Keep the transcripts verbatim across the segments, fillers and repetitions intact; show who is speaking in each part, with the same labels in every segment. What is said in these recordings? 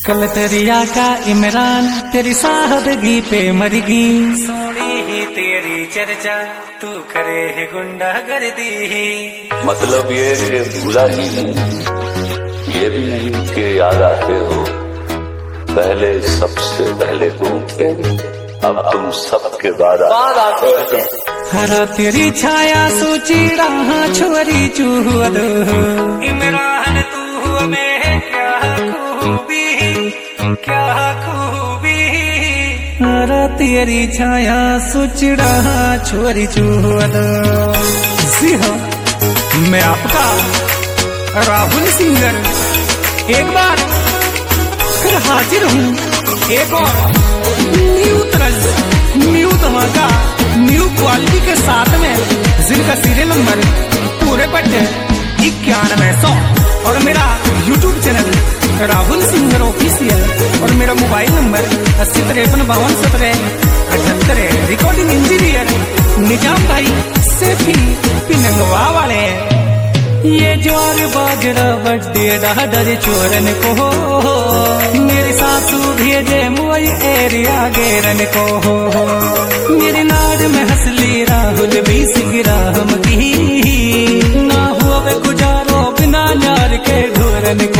Speaker 1: कल तेरी आका इमरान तेरी साहबगी पे मरगी, सोनी ही तेरी चर्चा तू करे है गुंडागर्दी।
Speaker 2: मतलब ये कि भूला ही नहीं, ये भी नहीं कि याद आते हो, पहले सबसे पहले तुम थे, अब तुम सबके बाद आते हो।
Speaker 1: हरा तेरी छाया सोचीड़ा छोरी चूहद, इमरान तू में क्या खूबी क्या खूबी। हरा तेरी छाया सोचीड़ा छोरी चूहद। जी हाँ, मैं आपका राहुल सिंगर एक बार फिर हाजिर हूँ, एक और न्यू तरज न्यू धमाका न्यू क्वालिटी के साथ में, जिनका सीरियल नंबर पूरे पट्टे इक्यानवे सौ और मेरा YouTube channel Rahul singer official और मेरा मोबाइल नंबर अस्सी तिरपन बावन सत्रह अठहत्तर। रिकॉर्डिंग इंजीनियर निजाम भाई सेफी पिनंगवा वाले। ये ज्वार बाजरा बड्डे दादर चोरन को, मेरी सासू भेजे मुई एरिया गेरन को। मेरे नाद में हंसली राहुल भी सिगराम की, ना हुआ वे गुजारो बिना नार के ढोरन को।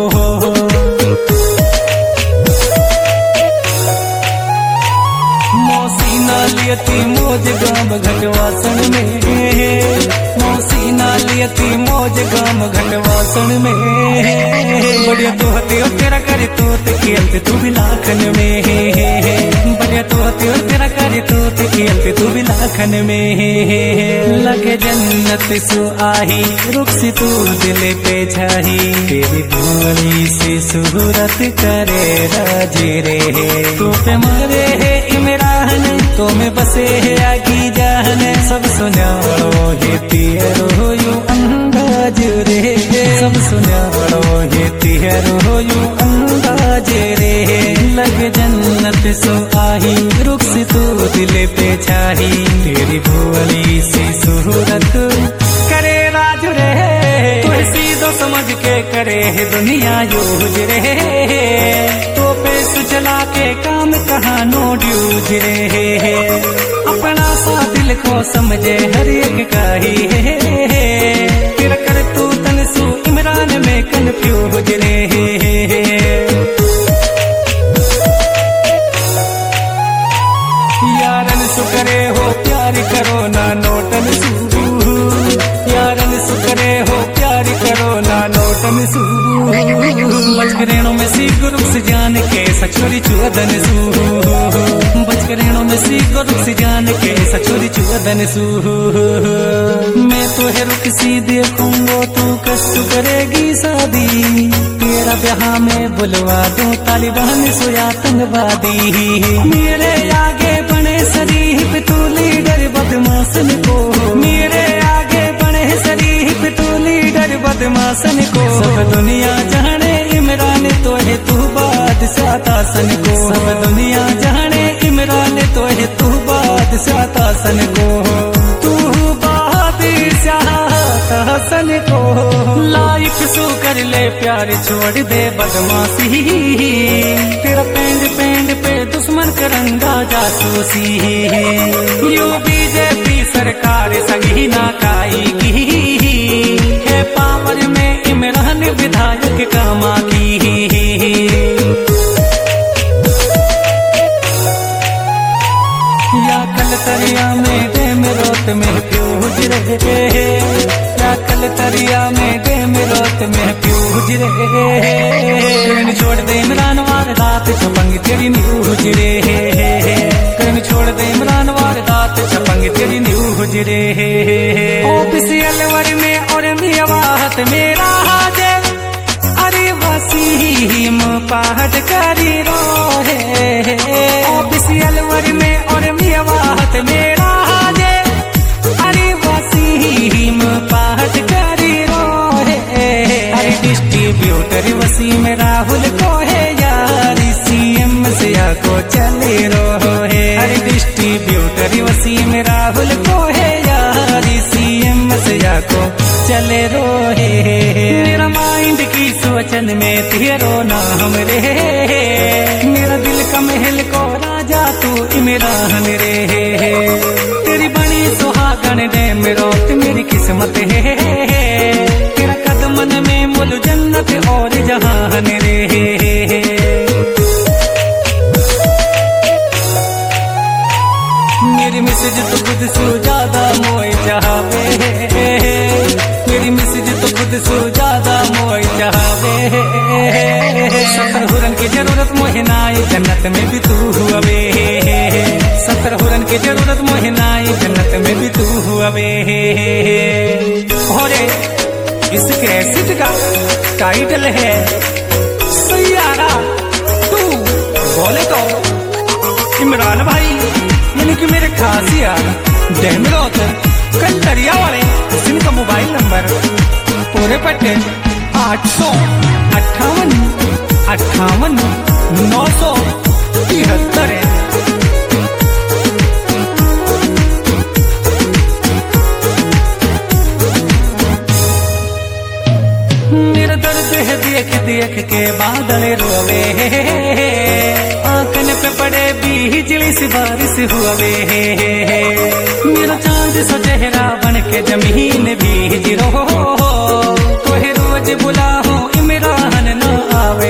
Speaker 1: मौसी नालियती मोज गाम घटवासन में, मौसी नालियती मौज गाम घटवासन में। बढ़िया तो हते और तेरा करे तो खेलते तू भी लाखन में, बढ़िया तो हते और तेरा करे तो खेलते तू भी लाखन में। लगे जन्नत सु आही रुख से तू दिल पे छाही, तेरी भोली से सूरत करे राजी रे। तू पे मरे है इमरान तो में बसे है आगी जान, सब सुनाओ ये तेरो यू अंदाज रे, सब सुनाओ ये तेरो यू अंदाज रे। लग जन्नत सो आही रुख से तू दिल पे छाही, तेरी भोली सी सूरत करे राज रे। तू सीधो समझ के करे है दुनिया यूज रे, तो पैस चला के काम कहाँ नो ड्यूज रे। अपना सा दिल को समझे हर एक का ही है, फिर कर तू तनसू इमरान में कन्फ्यूज रे। यारन सु करे हो प्यार करो ना नोटन सू, यारन सु करे हो प्यार करो ना नोटन सू। बचकरेणों में सी गुरु से जान के सचोरी चुअदन सू, बचकरेणों में सी गुरु से जान के सचोरी चुअदन सू। मैं तो है रुक सी देखूंगो तू कसु करेगी शादी, तेरा ब्याह में बुलवा दूं तालिबान सो आतंकवादी। मेरे आगे बने शरीफ तू लीडर बदमाशन को, मेरे आगे बने शरीफ तू लीडर बदमाशन को। सब दुनिया जाने इमरान तो है तू बादशाह तासन को, सब दुनिया जाने इमरान तो है तू बादशाह तासन को। तू बादशाह तासन को लाइफ सू कर ले प्यार छोड़ दे बदमाशी, तेरा पेंड पेंड पे दुश्मन करंगा जासूसी। यू बीजेपी सरकार सही ना खाएगी, है पावर में इमरान विधायक कामा की। या कल तरिया में डेम रोत में फ्यूज रहे, या कल तरिया में डेम रोत में फ्यूज रहे। छोड़ दे इमरान वार रात छपंग तेरी न्यूज रे, कन छोड़ दे इमरान वार रात छपंग तेरी न्यूज रे। ऑफिशियल वर में और मियावाहत मेरा हाजिर, अरे वसीम पाहट करी रोहे। ऑफिशियल वर में और मियावाहत मेरा हाजिर, अरे वसीम पाहट करी रोहे। अरे डिस्ट्रीब्यूटर वसीम राहुल को है यारी, सीएम से को चले रो है। अरे डिस्ट्रीब्यूटर वसीम राहुल को है यारी, सीएम से को चले रो है। मेरा माइंड की सोच मन में तेरो नाम रे, मेरा दिल का महल को राजा तू इमरान रे, तेरी बड़ी सुहागन दे मेरो मेरी किस्मत है, तेरा कदमन में मुल जन्नत और जहान रे। मेरी मिसेज तो खुद सो ज्यादा मोए चाहवे, मेरी मिसेज तो खुद सो ज्यादा मोए चाहवे, सत्तर हुरन की जरूरत मोहे नाई जन्नत में भी तू हुआवे, सत्तर हुरन की जरूरत मोहे नाई जन्नत में भी तू हुआवे। और इस कैसेट का टाइटल है सैयारा तू बोले तो इमरान भाई, यानी कि मेरे खास यार डेमरोत कंटरिया वाले, जिनका मोबाइल नंबर पूरे पट्टे आठ सौ अट्ठावन अट्ठावन नौ सौ तिहत्तर है। मेरा दर्द है देख देख के बादल रोवे, आंखन पे पड़े बिजली सी बारिश हुए, मेरा चांद सा चेहरा बन के जमीन भीज रो, तोहे रोज बुलाओ इमरान न आवे।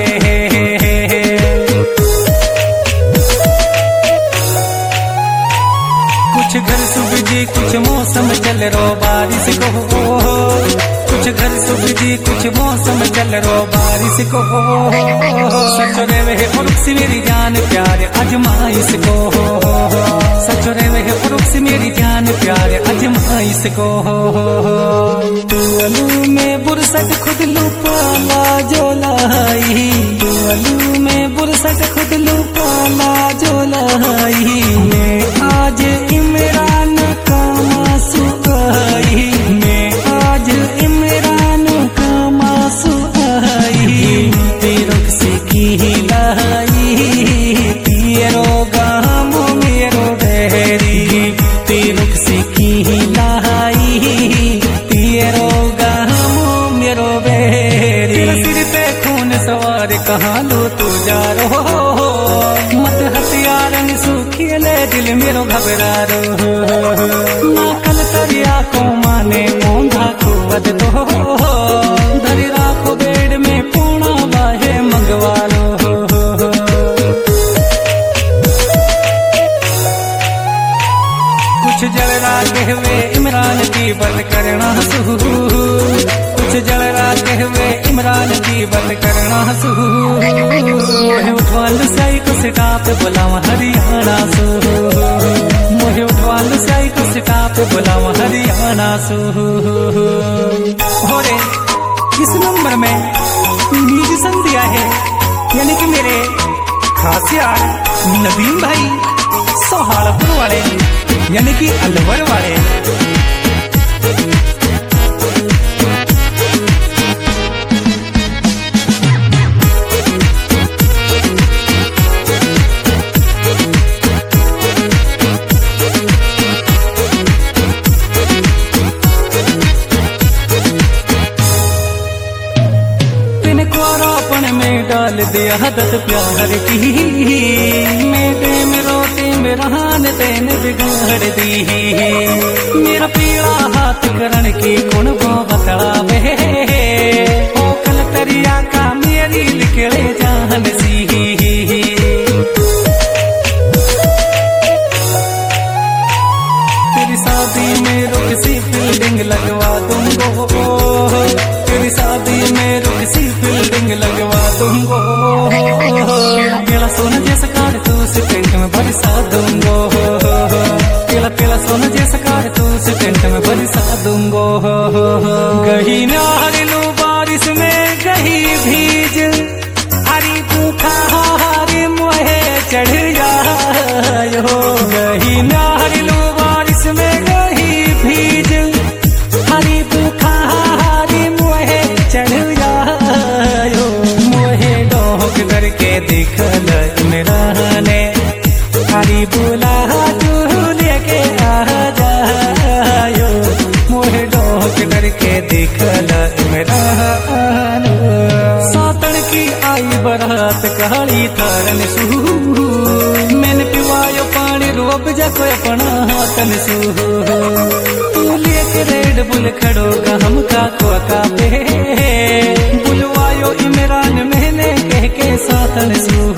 Speaker 1: कुछ घर सुबजी कुछ मौसम चल रो बारिश को, कुछ घर सुबजी कुछ मौसम चल रो बारिश को, सच रे वे फरुक्स मेरी जान प्यार अजमाइश को, सच रे वे फरुक्स मेरी जान प्यार अजमाइश को। तू अलू में बुरसट खुद लुपाला जो लाई, तू अलू में बुरसट खुद लुपाला जो लाई, मैं आज इमरान का मासू आई, मैं आज इमरान का मासू आई, तेरुक से की लाई तेरो गाम मेरो बहरी, तेरुक से की लाई तेरो गाम मेरो बहरी। तेरे सिर पे खून सवार कहाँ लो तू जा रो, मत हथियारन सुखिले दिल मेरो घबरा रो, ना कल तरिया को माने मोंधा कुवत दो, धरी राखो बेड में पूना बाहे मंगवा लो। कुछ जल रागे हुए इमरान की बंद करना सू, कुछ जल रागे हुए इमरान की बंद करना सू, मोहे उठवाल साई को सिटा पे बुलावा हरियाणा सू, मोहे उठवाल साई को सिटा पे बुलावा हरियाणा सू। और इस नंबर में म्यूजिशन दिया है, यानी कि मेरे खास यार नदीम भाई सोहालपुर वाले, यानी कि अलवर वाले। डाल दिया हदत प्यार की, मेरे में रोते मेरा हान तेन बिगाड़ दी, मेरा पीड़ा हाथ करण की गुण वो बतावे, ओ कल तरिया का मेरी निकले जान सी। तेरी शादी में रुक सी फील्डिंग लगवा दूंगो, तेरी शादी में रुक सी फील्डिंग लगवा दूंगो, केला सोना जैसा कार तू से टेंट में बरसा दूंगो, केला केला सोना जैसा कार तू से टेंट में बरसा दूंगो। कहीं नार लू बारिश में कहीं भीज, हरी भूखा हारी मोहे चढ़ जायो, कहीं नार लू बारिश में कहीं भीज, हरी भूखा हारी मोहे चढ़ जायो, मोहे डोक करके दिखल इमराने, हरी बुला तू लेके आ जायो, मोहे डोक करके दिखल इमरान। सातन गाली थारन सू मैंने पिवायो पानी रोब जा कोई अपना हाथन सू तू लेके रेड बुल खड़ो का हम का को का पे बुलवायो इमरान मैंने कह के साथन सू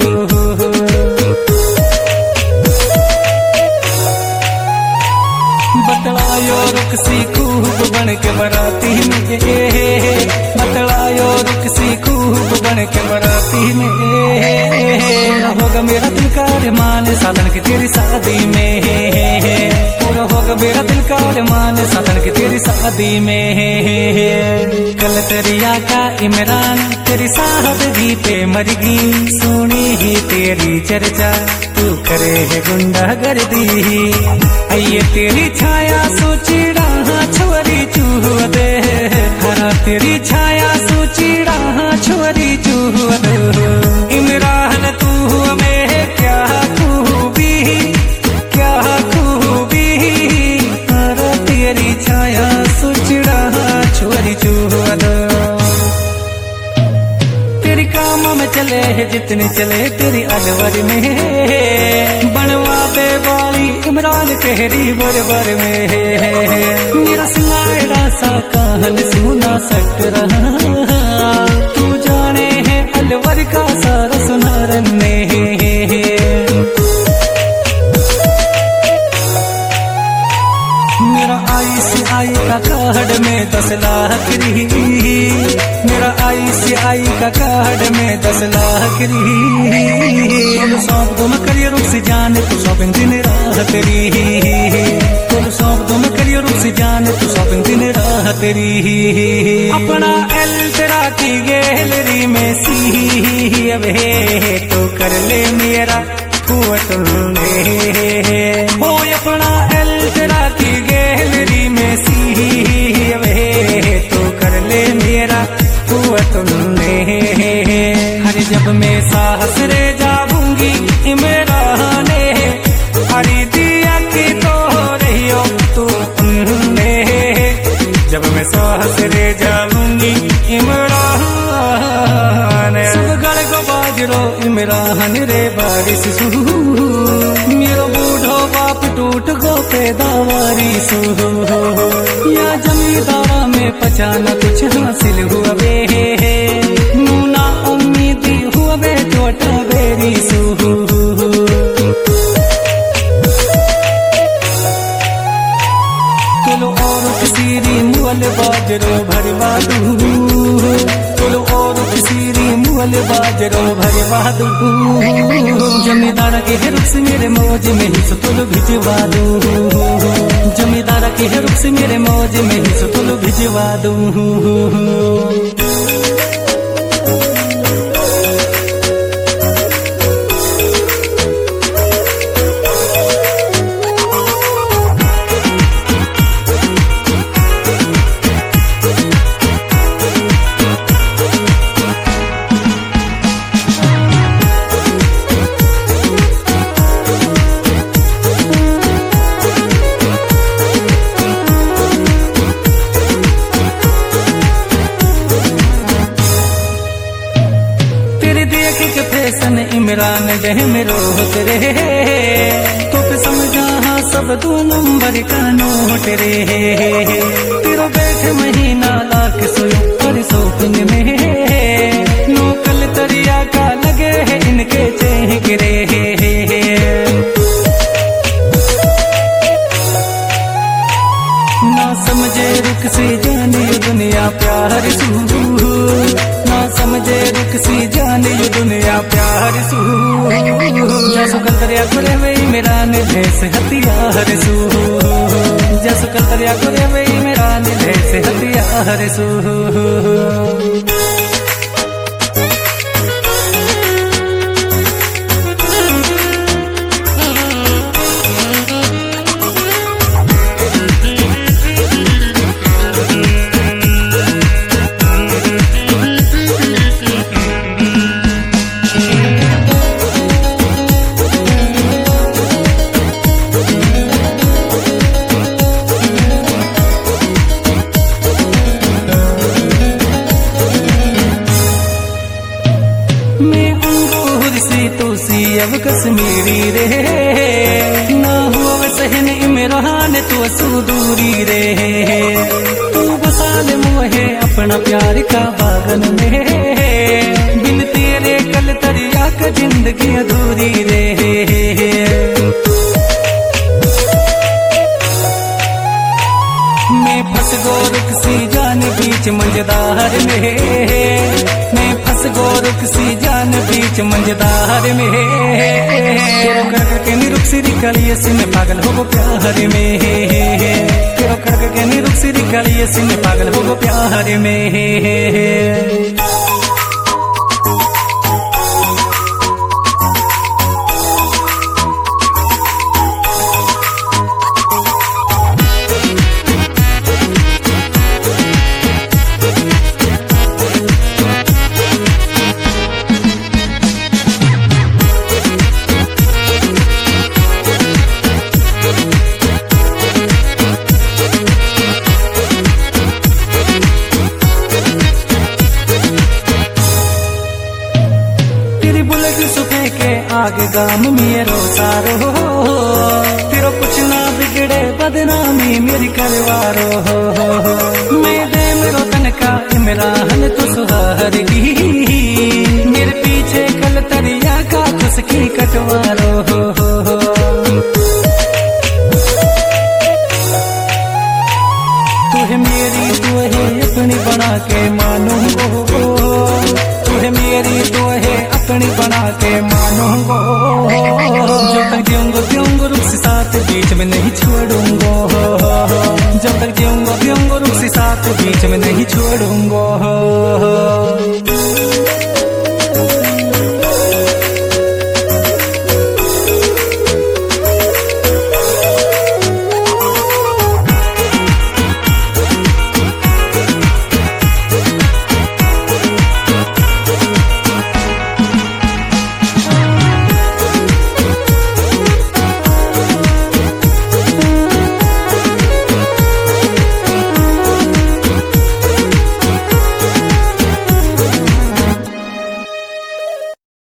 Speaker 1: बतलायो रुक सी खूब बन के बराती में बतलायो रुक सी खूब बन के बराती में होगा मेरा दिल का अरमान साधन के तेरी शादी में पूरा होगा मेरा दिल का अरमान साधन के तेरी शादी में कल तेरिया का इमरान तेरी साहबगी पे मर गई सुनी ही तेरी चर्चा तू करे है गुंडागर्दी ये तेरी छाया सोचीड़ा छोरी चूह दे हरा तेरी छाया सोचीड़ा छोरी चूह दे इमरान तू में क्या खूबी क्या खूबी हरा तेरी छाया सोचीड़ा छोरी चूह दे तेरी काम में चले है जितने चले तेरी अलवर में बनवा दे वाली इमरान तेरी बरबर में मेरा सिंगाड़ा सा कहन सुना सक रहा तू जाने है अलवर का सारा सुनारन ने मेरा आई सी आई का कार्ड में दस लाख रही मेरा आई सी आई का कार्ड में दस लाख रही सौंप दो मैं करियर रुक से जाने तू शॉपिंग दिन रात तेरी तुम सौंप दो मैं करियर रुक से जाने तू शॉपिंग दिन रात तेरी अपना एल तेरा की गैलरी में सी अब है तो कर ले मेरा कुवत हो अपना एल तेरा की गैलरी में सी अब है तो कर ले मेरा कुवत हर जब मैं साहस रे जाऊंगी इमरान हरी दिया की तो रही हो तू जब मैं साहस रे जाऊंगी इमरान सब गड़ को बाजरो इमरान रे बारिश सू मेरो बूढ़ो बाप टूट गो पैदावारी सू या जमींदारा में पचाना कुछ हासिल हुआ बे नूना उम्मीदी हुआ बे टोटा बेरी सू चलो और किसी मुअल बाजरो भरवा दूं चलो और किसी मुअल बाजरो भरवा दूं जमींदार के रुख से मेरे मौज में ही सुतुल भिजवा दूं जमींदार के रुख से मेरे मौज में ही सुतुल भिजवा दूं इमरान जह मेरो तेरे तो पे समझा हाँ सब दो नंबर का नोट रे तेरो बैठ महीना लाख सोयो और शॉपिंग में नो कल तरिया का लगे है इनके चेहरे ना समझे रुख से जाने दुनिया प्यार सू ना समझे रुख सी जाने ये दुनिया प्यार सू जैसो कल दरिया करे वही मेरा जैसे हथियार सू जैसो कल दरिया करे वही मेरा जैसे हथियार सू तू सी अब कश्मीरी रे, ना हुआ सहन इमरान तू असू दूरी रे। तू बसा ले मुहे अपना प्यार का बागन में, बिन तेरे कल तरिया का जिंदगी अधूरी रे। मैं फंस गोरख सी जान बीच मंजदार में, मैं फंस गोरख सी जान बीच मंजदार में। तेरो कर के निरुक सिरी कलिए सिने पागल हो गो प्यार में, तेरो कर के निरुक सिरी कलिए सिने पागल हो गो प्यार में। सुखे के आगे गाम मेरो सारो, तेरो कुछ ना बिगड़े बदनामी मेरी करवारो। मैं दे मेरो तन का इमरान तो सुहारगी, मेरे पीछे कल तरिया का तुसकी कटवारो। तू है मेरी तू है अपनी बना के मानूंगो, तू है मेरी तू है अपनी बना के मानूंगो।